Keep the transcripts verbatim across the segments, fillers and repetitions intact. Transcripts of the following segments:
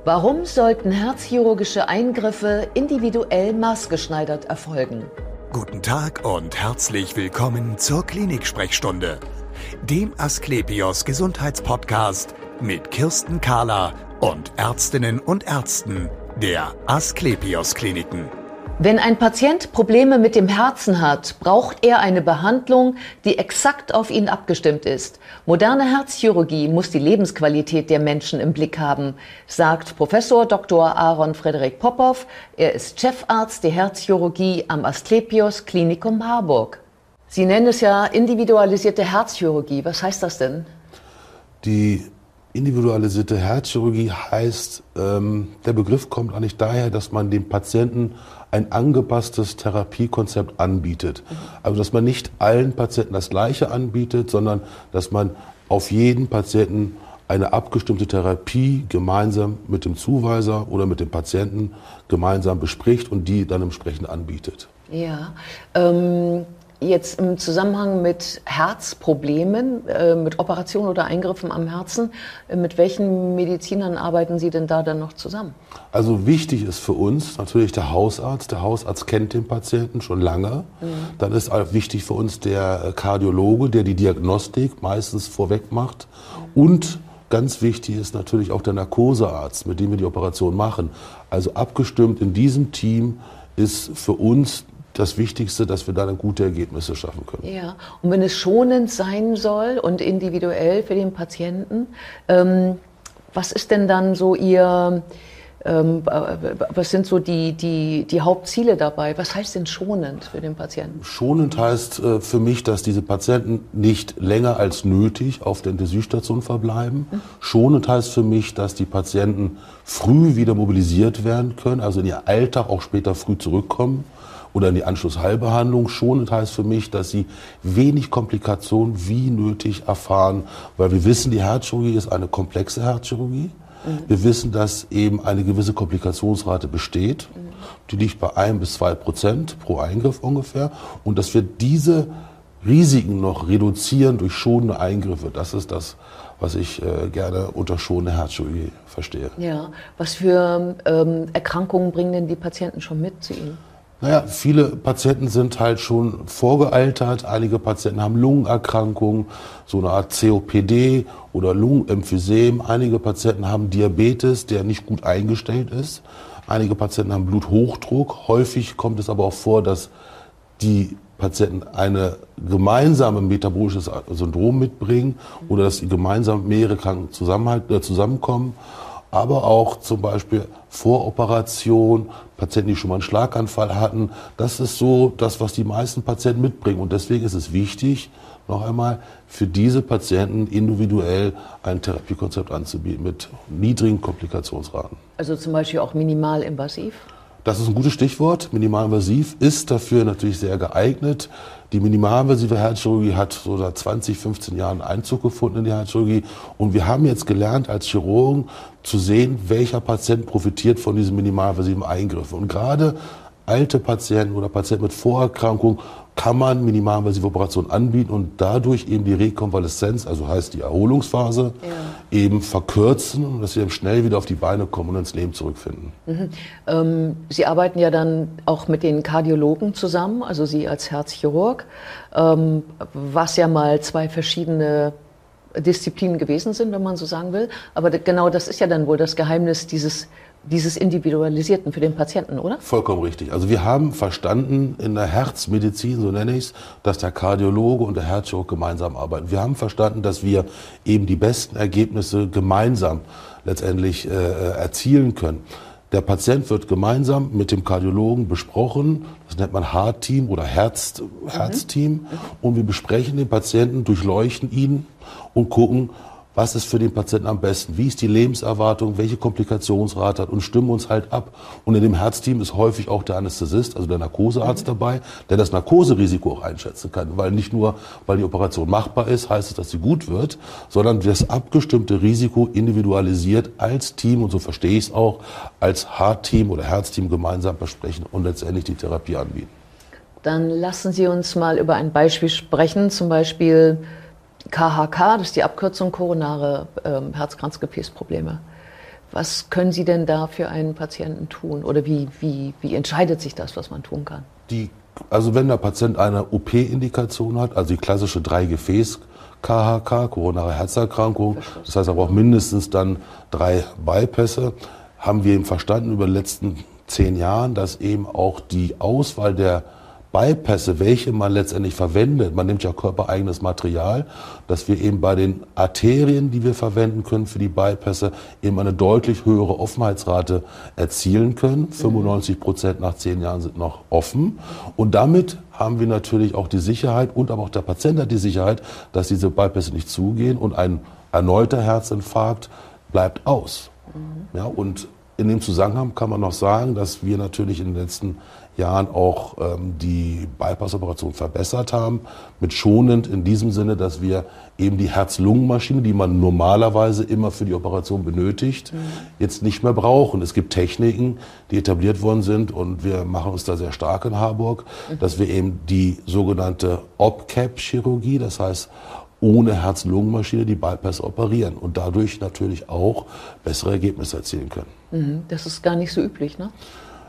Warum sollten herzchirurgische Eingriffe individuell maßgeschneidert erfolgen? Guten Tag und herzlich willkommen zur Klinik-Sprechstunde, dem Asklepios Gesundheitspodcast mit Kirsten Kahler und Ärztinnen und Ärzten der Asklepios Kliniken. Wenn ein Patient Probleme mit dem Herzen hat, braucht er eine Behandlung, die exakt auf ihn abgestimmt ist. Moderne Herzchirurgie muss die Lebensqualität der Menschen im Blick haben, sagt Professor Doktor Aaron Frederik Popov. Er ist Chefarzt der Herzchirurgie am Asklepios Klinikum Harburg. Sie nennen es ja individualisierte Herzchirurgie. Was heißt das denn? Die individualisierte Herzchirurgie heißt, ähm, der Begriff kommt eigentlich daher, dass man dem Patienten ein angepasstes Therapiekonzept anbietet. Also dass man nicht allen Patienten das Gleiche anbietet, sondern dass man auf jeden Patienten eine abgestimmte Therapie gemeinsam mit dem Zuweiser oder mit dem Patienten gemeinsam bespricht und die dann entsprechend anbietet. Ja, ähm jetzt im Zusammenhang mit Herzproblemen, äh, mit Operationen oder Eingriffen am Herzen, äh, mit welchen Medizinern arbeiten Sie denn da dann noch zusammen? Also wichtig ist für uns natürlich der Hausarzt. Der Hausarzt kennt den Patienten schon lange. Mhm. Dann ist auch wichtig für uns der Kardiologe, der die Diagnostik meistens vorweg macht. Mhm. Und ganz wichtig ist natürlich auch der Narkosearzt, mit dem wir die Operation machen. Also abgestimmt in diesem Team ist für uns das Wichtigste, dass wir da dann gute Ergebnisse schaffen können. Ja, und wenn es schonend sein soll und individuell für den Patienten, ähm, was ist denn dann so Ihr, ähm, was sind so die, die, die Hauptziele dabei? Was heißt denn schonend für den Patienten? Schonend heißt äh, für mich, dass diese Patienten nicht länger als nötig auf der Intensivstation verbleiben. Mhm. Schonend heißt für mich, dass die Patienten früh wieder mobilisiert werden können, also in ihr Alltag auch später früh zurückkommen. Oder in die Anschlussheilbehandlung. Schonend heißt für mich, dass sie wenig Komplikationen wie nötig erfahren, weil wir wissen, die Herzchirurgie ist eine komplexe Herzchirurgie. Mhm. Wir wissen, dass eben eine gewisse Komplikationsrate besteht. Mhm. Die liegt bei ein bis zwei Prozent pro Eingriff ungefähr. Und dass wir diese Risiken noch reduzieren durch schonende Eingriffe, das ist das, was ich äh, gerne unter schonende Herzchirurgie verstehe. Ja, was für ähm, Erkrankungen bringen denn die Patienten schon mit zu Ihnen? Naja, viele Patienten sind halt schon vorgealtert. Einige Patienten haben Lungenerkrankungen, so eine Art C O P D oder Lungenemphysem. Einige Patienten haben Diabetes, der nicht gut eingestellt ist. Einige Patienten haben Bluthochdruck. Häufig kommt es aber auch vor, dass die Patienten eine gemeinsame metabolisches Syndrom mitbringen oder dass die gemeinsam mehrere Kranken zusammenkommen. Aber auch zum Beispiel vor Operation, Patienten, die schon mal einen Schlaganfall hatten. Das ist so das, was die meisten Patienten mitbringen. Und deswegen ist es wichtig, noch einmal, für diese Patienten individuell ein Therapiekonzept anzubieten mit niedrigen Komplikationsraten. Also zum Beispiel auch minimalinvasiv? Das ist ein gutes Stichwort. Minimalinvasiv ist dafür natürlich sehr geeignet. Die minimalinvasive Herzchirurgie hat so seit zwanzig, fünfzehn Jahren Einzug gefunden in die Herzchirurgie. Und wir haben jetzt gelernt, als Chirurgen zu sehen, welcher Patient profitiert von diesen minimalinvasiven Eingriffen. Und gerade alte Patienten oder Patienten mit Vorerkrankungen kann man minimalinvasive Operationen anbieten und dadurch eben die Rekonvaleszenz, also heißt die Erholungsphase, ja. eben verkürzen und dass sie eben schnell wieder auf die Beine kommen und ins Leben zurückfinden. Mhm. Ähm, Sie arbeiten ja dann auch mit den Kardiologen zusammen, also Sie als Herzchirurg, ähm, was ja mal zwei verschiedene Disziplinen gewesen sind, wenn man so sagen will. Aber genau das ist ja dann wohl das Geheimnis dieses dieses Individualisierten für den Patienten, oder? Vollkommen richtig. Also wir haben verstanden in der Herzmedizin, so nenne ich es, dass der Kardiologe und der Herzchirurg gemeinsam arbeiten. Wir haben verstanden, dass wir eben die besten Ergebnisse gemeinsam letztendlich äh, erzielen können. Der Patient wird gemeinsam mit dem Kardiologen besprochen, das nennt man Heart-Team oder Herz, mhm. Herzteam, und wir besprechen den Patienten, durchleuchten ihn und gucken, was ist für den Patienten am besten, wie ist die Lebenserwartung, welche Komplikationsrate hat und stimmen uns halt ab. Und in dem Herzteam ist häufig auch der Anästhesist, also der Narkosearzt mhm. dabei, der das Narkoserisiko auch einschätzen kann. Weil nicht nur, weil die Operation machbar ist, heißt es, dass sie gut wird, sondern das abgestimmte Risiko individualisiert als Team, und so verstehe ich es auch, als Heart-Team oder Herzteam gemeinsam besprechen und letztendlich die Therapie anbieten. Dann lassen Sie uns mal über ein Beispiel sprechen, zum Beispiel K H K, das ist die Abkürzung koronare ähm, Herzkranzgefäßprobleme. Was können Sie denn da für einen Patienten tun? Oder wie, wie, wie entscheidet sich das, was man tun kann? Die, also wenn der Patient eine O P-Indikation hat, also die klassische drei-Gefäß-K H K, koronare Herzerkrankung, das heißt aber auch mindestens dann drei Bypässe, haben wir eben verstanden über die letzten zehn Jahren, dass eben auch die Auswahl der Bypässe, welche man letztendlich verwendet, man nimmt ja körpereigenes Material, dass wir eben bei den Arterien, die wir verwenden können für die Bypässe, eben eine deutlich höhere Offenheitsrate erzielen können. fünfundneunzig Prozent nach zehn Jahren sind noch offen. Und damit haben wir natürlich auch die Sicherheit und aber auch der Patient hat die Sicherheit, dass diese Bypässe nicht zugehen und ein erneuter Herzinfarkt bleibt aus. Ja, und in dem Zusammenhang kann man noch sagen, dass wir natürlich in den letzten Jahren auch ähm, die Bypass-Operation verbessert haben, mit schonend in diesem Sinne, dass wir eben die Herz-Lungen-Maschine, die man normalerweise immer für die Operation benötigt, mhm. jetzt nicht mehr brauchen. Es gibt Techniken, die etabliert worden sind und wir machen uns da sehr stark in Harburg, mhm. dass wir eben die sogenannte O P C A P-Chirurgie, das heißt ohne Herz-Lungen-Maschine die Bypass operieren und dadurch natürlich auch bessere Ergebnisse erzielen können. Mhm. Das ist gar nicht so üblich, ne?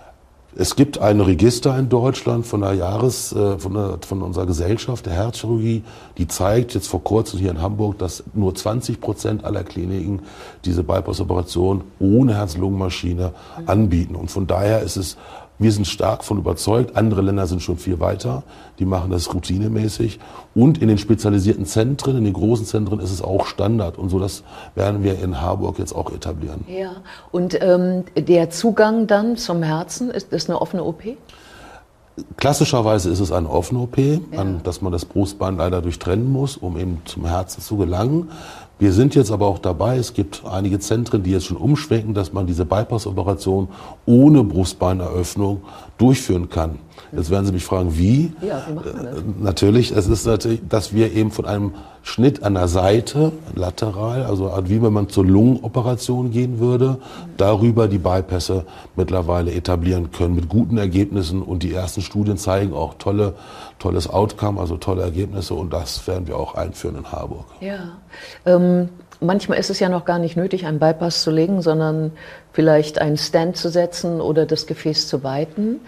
Es gibt ein Register in Deutschland von der Jahres, von, der, von unserer Gesellschaft der Herzchirurgie, die zeigt jetzt vor kurzem hier in Hamburg, dass nur zwanzig Prozent aller Kliniken diese Bypass-Operation ohne Herz-Lungen-Maschine anbieten. Und von daher ist es, wir sind stark von überzeugt, andere Länder sind schon viel weiter, die machen das routinemäßig. Und in den spezialisierten Zentren, in den großen Zentren ist es auch Standard. Und so das werden wir in Harburg jetzt auch etablieren. Ja, und ähm, der Zugang dann zum Herzen, ist das eine offene O P? Klassischerweise ist es eine offene O P, ja. an, dass man das Brustbein leider durchtrennen muss, um eben zum Herzen zu gelangen. Wir sind jetzt aber auch dabei, es gibt einige Zentren, die jetzt schon umschwenken, dass man diese Bypass-Operation ohne Brustbeineröffnung durchführen kann. Jetzt werden Sie mich fragen, wie? Ja, wie macht man das? Äh, natürlich, es ist natürlich, dass wir eben von einem Schnitt an der Seite, lateral, also wie wenn man zur Lungenoperation gehen würde, mhm. darüber die Bypässe mittlerweile etablieren können mit guten Ergebnissen. Und die ersten Studien zeigen auch tolle, tolles Outcome, also tolle Ergebnisse. Und das werden wir auch einführen in Harburg. Ja, ähm, manchmal ist es ja noch gar nicht nötig, einen Bypass zu legen, sondern vielleicht einen Stent zu setzen oder das Gefäß zu weiten.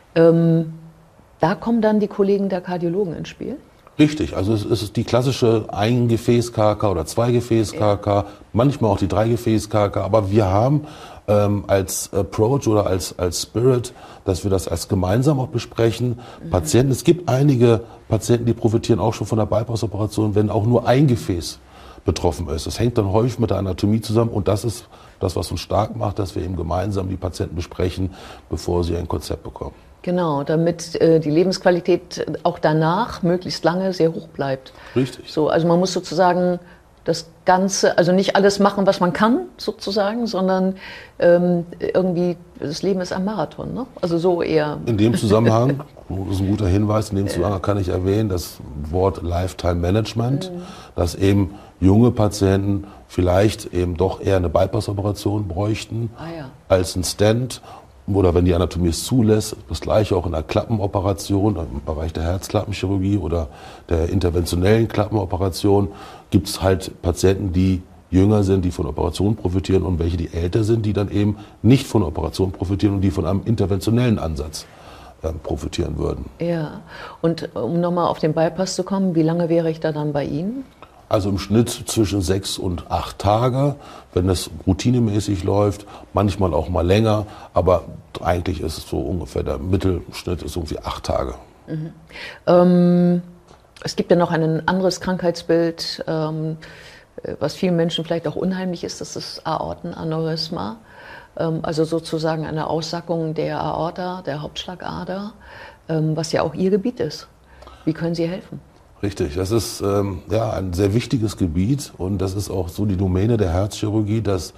Ähm, da kommen dann die Kollegen der Kardiologen ins Spiel? Richtig, also es ist die klassische Ein-Gefäß-K H K oder Zwei-Gefäß-K H K, ja. manchmal auch die Drei-Gefäß-K H K, aber wir haben ähm, als Approach oder als, als Spirit, dass wir das als gemeinsam auch besprechen. Mhm. Patienten, es gibt einige Patienten, die profitieren auch schon von der Bypass-Operation, wenn auch nur ein Gefäß betroffen ist. Das hängt dann häufig mit der Anatomie zusammen und das ist das, was uns stark macht, dass wir eben gemeinsam die Patienten besprechen, bevor sie ein Konzept bekommen. Genau, damit äh, die Lebensqualität auch danach möglichst lange sehr hoch bleibt. Richtig. So, also man muss sozusagen das Ganze, also nicht alles machen, was man kann, sozusagen, sondern ähm, irgendwie, das Leben ist ein Marathon, ne? Also so eher. In dem Zusammenhang, das ist ein guter Hinweis, in dem Zusammenhang kann ich erwähnen, das Wort Lifetime Management, mhm. dass eben junge Patienten vielleicht eben doch eher eine Bypass-Operation bräuchten, ah, ja. als ein Stent. Oder wenn die Anatomie es zulässt, das gleiche auch in der Klappenoperation, im Bereich der Herzklappenchirurgie oder der interventionellen Klappenoperation, gibt es halt Patienten, die jünger sind, die von Operationen profitieren und welche, die älter sind, die dann eben nicht von Operationen profitieren und die von einem interventionellen Ansatz äh, profitieren würden. Ja, und um nochmal auf den Bypass zu kommen, wie lange wäre ich da dann bei Ihnen? Also im Schnitt zwischen sechs und acht Tage, wenn es routinemäßig läuft, manchmal auch mal länger, aber eigentlich ist es so ungefähr, der Mittelschnitt ist irgendwie acht Tage. Mhm. Ähm, es gibt ja noch ein anderes Krankheitsbild, ähm, was vielen Menschen vielleicht auch unheimlich ist, das ist Aortenaneurysma, ähm, also sozusagen eine Aussackung der Aorta, der Hauptschlagader, ähm, was ja auch Ihr Gebiet ist. Wie können Sie helfen? Richtig, das ist ähm, ja, ein sehr wichtiges Gebiet und das ist auch so die Domäne der Herzchirurgie, dass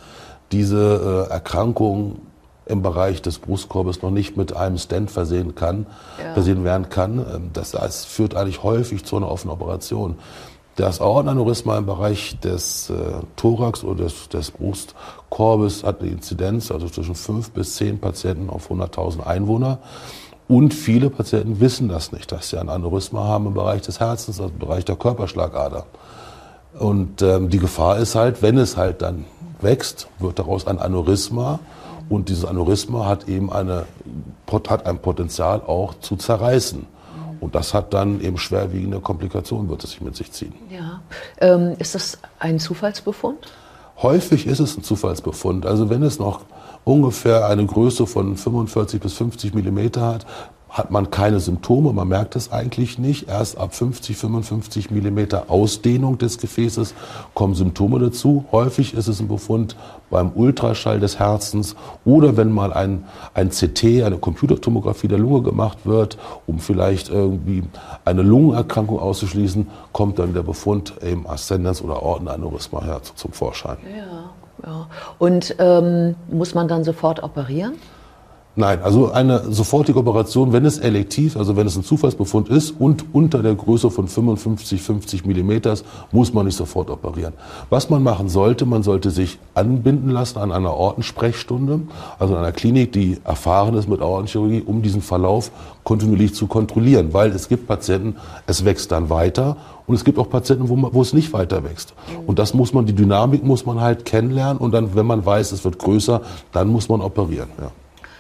diese äh, Erkrankung im Bereich des Brustkorbes noch nicht mit einem Stent versehen kann, ja. versehen werden kann. Das, das führt eigentlich häufig zu einer offenen Operation. Das Aortenaneurysma im Bereich des äh, Thorax oder des, des Brustkorbes hat eine Inzidenz, also zwischen fünf bis zehn Patienten auf hunderttausend Einwohner. Und viele Patienten wissen das nicht, dass sie ein Aneurysma haben im Bereich des Herzens, also im Bereich der Körperschlagader. Und ähm, die Gefahr ist halt, wenn es halt dann wächst, wird daraus ein Aneurysma. Und dieses Aneurysma hat eben eine, hat ein Potenzial auch zu zerreißen. Und das hat dann eben schwerwiegende Komplikationen, wird es sich mit sich ziehen. Ja. Ähm, ist das ein Zufallsbefund? Häufig ist es ein Zufallsbefund. Also wenn es noch ungefähr eine Größe von fünfundvierzig bis fünfzig Millimeter hat, hat man keine Symptome, man merkt es eigentlich nicht. Erst ab fünfzig, fünfundfünfzig Millimeter Ausdehnung des Gefäßes kommen Symptome dazu. Häufig ist es ein Befund beim Ultraschall des Herzens oder wenn mal ein, ein C T, eine Computertomographie der Lunge gemacht wird, um vielleicht irgendwie eine Lungenerkrankung auszuschließen, kommt dann der Befund eben Aszendenz- oder Aortenaneurysma her zum Vorschein. Ja, ja. Und ähm, muss man dann sofort operieren? Nein, also eine sofortige Operation, wenn es elektiv, also wenn es ein Zufallsbefund ist und unter der Größe von fünfundfünfzig, fünfzig Millimeter, muss man nicht sofort operieren. Was man machen sollte, man sollte sich anbinden lassen an einer Aortensprechstunde, also an einer Klinik, die erfahren ist mit Aortenchirurgie, um diesen Verlauf kontinuierlich zu kontrollieren. Weil es gibt Patienten, es wächst dann weiter und es gibt auch Patienten, wo, man, wo es nicht weiter wächst. Und das muss man, die Dynamik muss man halt kennenlernen und dann, wenn man weiß, es wird größer, dann muss man operieren. Ja.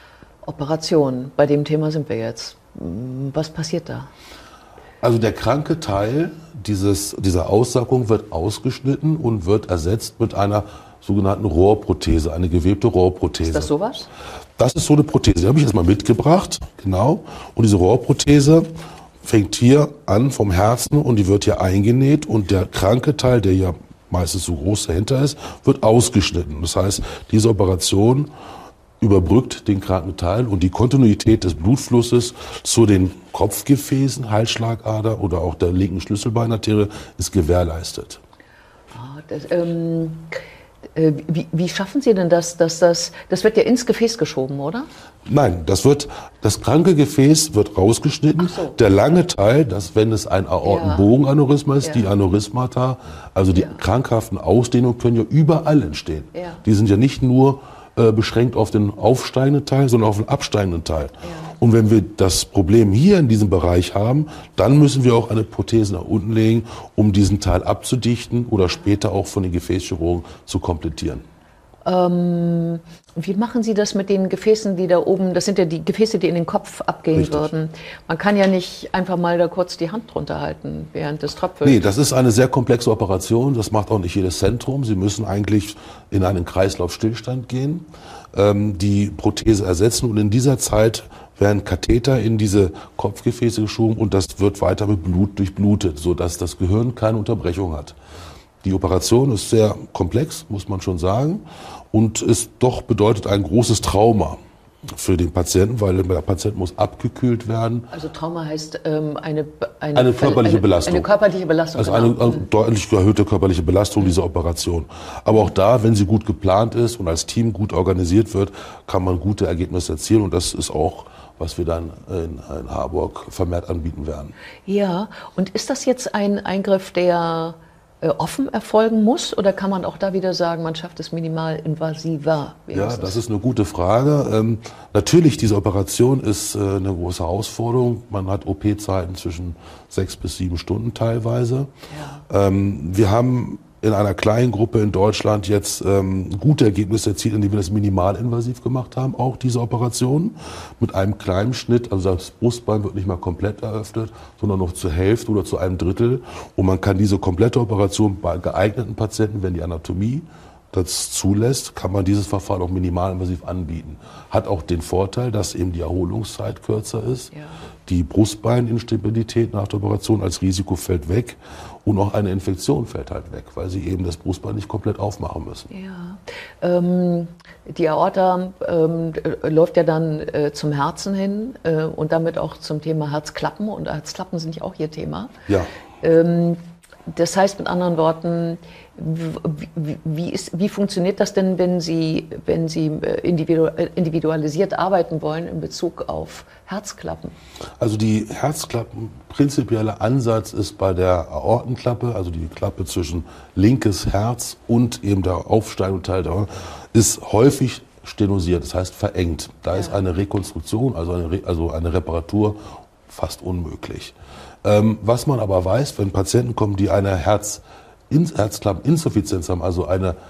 Operation, bei dem Thema sind wir jetzt. Was passiert da? Also der kranke Teil dieses, dieser Aussackung wird ausgeschnitten und wird ersetzt mit einer sogenannten Rohrprothese, eine gewebte Rohrprothese. Ist das sowas? Das ist so eine Prothese, die habe ich jetzt mal mitgebracht, genau. Und diese Rohrprothese fängt hier an vom Herzen und die wird hier eingenäht und der kranke Teil, der ja meistens so groß dahinter ist, wird ausgeschnitten. Das heißt, diese Operation überbrückt den kranken Teil und die Kontinuität des Blutflusses zu den Kopfgefäßen, Halsschlagader oder auch der linken Schlüsselbeinarterie ist gewährleistet. Ah, das, ähm, äh, wie, wie schaffen Sie denn das, dass das, das wird ja ins Gefäß geschoben, oder? Nein, das wird, das kranke Gefäß wird rausgeschnitten. Ach so. Der lange Teil, dass wenn es ein Aortenbogenaneurysma ist, Ja. die Aneurysmata, also die Ja. krankhaften Ausdehnungen können ja überall entstehen. Ja. Die sind ja nicht nur beschränkt auf den aufsteigenden Teil, sondern auf den absteigenden Teil. Ja. Und wenn wir das Problem hier in diesem Bereich haben, dann müssen wir auch eine Prothese nach unten legen, um diesen Teil abzudichten oder später auch von den Gefäßchirurgen zu komplettieren. Ähm, wie machen Sie das mit den Gefäßen, die da oben, das sind ja die Gefäße, die in den Kopf abgehen Richtig. würden. Man kann ja nicht einfach mal da kurz die Hand drunter halten, während des tröpfelt. Nee, das ist eine sehr komplexe Operation. Das macht auch nicht jedes Zentrum. Sie müssen eigentlich in einen Kreislaufstillstand gehen, ähm, die Prothese ersetzen und in dieser Zeit werden Katheter in diese Kopfgefäße geschoben und das wird weiter mit Blut durchblutet, sodass das Gehirn keine Unterbrechung hat. Die Operation ist sehr komplex, muss man schon sagen, und ist doch bedeutet ein großes Trauma für den Patienten, weil der Patient muss abgekühlt werden. Also Trauma heißt ähm, eine, eine, Eine körperliche eine, Belastung. Eine körperliche Belastung. Also genau. eine, eine deutlich erhöhte körperliche Belastung dieser Operation. Aber auch da, wenn sie gut geplant ist und als Team gut organisiert wird, kann man gute Ergebnisse erzielen und das ist auch, was wir dann in, in Harburg vermehrt anbieten werden. Ja, und ist das jetzt ein Eingriff, der offen erfolgen muss oder kann man auch da wieder sagen, man schafft es minimalinvasiver? Ja, das ist eine gute Frage. Ähm, natürlich, diese Operation ist äh, eine große Herausforderung. Man hat O P-Zeiten zwischen sechs bis sieben Stunden teilweise. Ja. Ähm, wir haben in einer kleinen Gruppe in Deutschland jetzt ähm, gute Ergebnisse erzielt, indem wir das minimalinvasiv gemacht haben, auch diese Operation mit einem kleinen Schnitt. Also das Brustbein wird nicht mal komplett eröffnet, sondern noch zur Hälfte oder zu einem Drittel. Und man kann diese komplette Operation bei geeigneten Patienten, wenn die Anatomie das zulässt, kann man dieses Verfahren auch minimalinvasiv anbieten. Hat auch den Vorteil, dass eben die Erholungszeit kürzer ist. Ja. Die Brustbeininstabilität nach der Operation als Risiko fällt weg und auch eine Infektion fällt halt weg, weil sie eben das Brustbein nicht komplett aufmachen müssen. Ja. Ähm, die Aorta ähm, läuft ja dann äh, zum Herzen hin äh, und damit auch zum Thema Herzklappen und Herzklappen sind ja auch Ihr Thema. Ja. Ähm, das heißt mit anderen Worten, wie, wie, ist, wie funktioniert das denn, wenn Sie, wenn Sie individualisiert arbeiten wollen in Bezug auf Herzklappen? Also die Herzklappen, prinzipielle Ansatz ist bei der Aortenklappe, also die Klappe zwischen linkes Herz und eben der aufsteigende Teil, der, ist häufig stenosiert, das heißt verengt. Da ja. ist eine Rekonstruktion, also eine, Re, also eine Reparatur fast unmöglich. Ähm, was man aber weiß, wenn Patienten kommen, die eine Herz Herzklappeninsuffizienz haben, also eine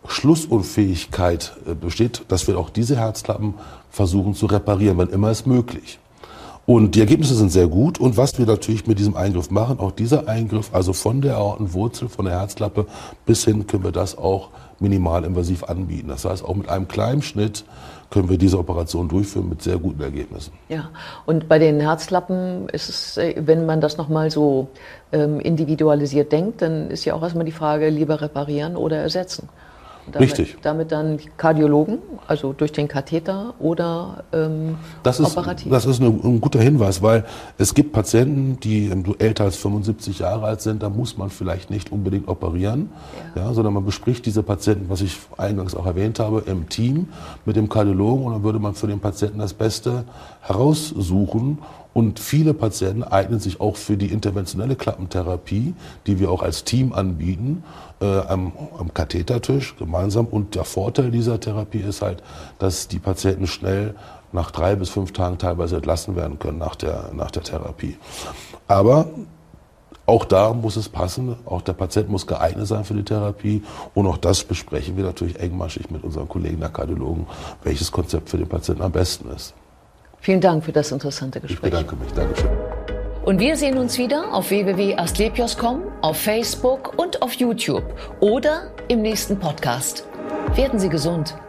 Schlussunfähigkeit besteht, dass wir auch diese Herzklappen versuchen zu reparieren, wann immer es möglich. Und die Ergebnisse sind sehr gut. Und was wir natürlich mit diesem Eingriff machen, auch dieser Eingriff, also von der Aortenwurzel, von der Herzklappe bis hin, können wir das auch minimalinvasiv anbieten. Das heißt, auch mit einem kleinen Schnitt können wir diese Operation durchführen mit sehr guten Ergebnissen. Ja, und bei den Herzklappen ist es, wenn man das nochmal so ähm, individualisiert denkt, dann ist ja auch erstmal die Frage, lieber reparieren oder ersetzen. Damit, Richtig. Damit dann Kardiologen, also durch den Katheter oder ähm, das ist, operativ. Das ist eine, ein guter Hinweis, weil es gibt Patienten, die älter als fünfundsiebzig Jahre alt sind, da muss man vielleicht nicht unbedingt operieren, ja. Ja, sondern man bespricht diese Patienten, was ich eingangs auch erwähnt habe, im Team mit dem Kardiologen und dann würde man für den Patienten das Beste heraussuchen. Und viele Patienten eignen sich auch für die interventionelle Klappentherapie, die wir auch als Team anbieten, äh, am, am Kathetertisch gemeinsam. Und der Vorteil dieser Therapie ist halt, dass die Patienten schnell nach drei bis fünf Tagen teilweise entlassen werden können nach der, nach der Therapie. Aber auch da muss es passen, auch der Patient muss geeignet sein für die Therapie und auch das besprechen wir natürlich engmaschig mit unseren Kollegen der Kardiologen, welches Konzept für den Patienten am besten ist. Vielen Dank für das interessante Gespräch. Ich bedanke mich. Dankeschön. Und wir sehen uns wieder auf w w w punkt asklepios punkt com, auf Facebook und auf YouTube oder im nächsten Podcast. Werden Sie gesund.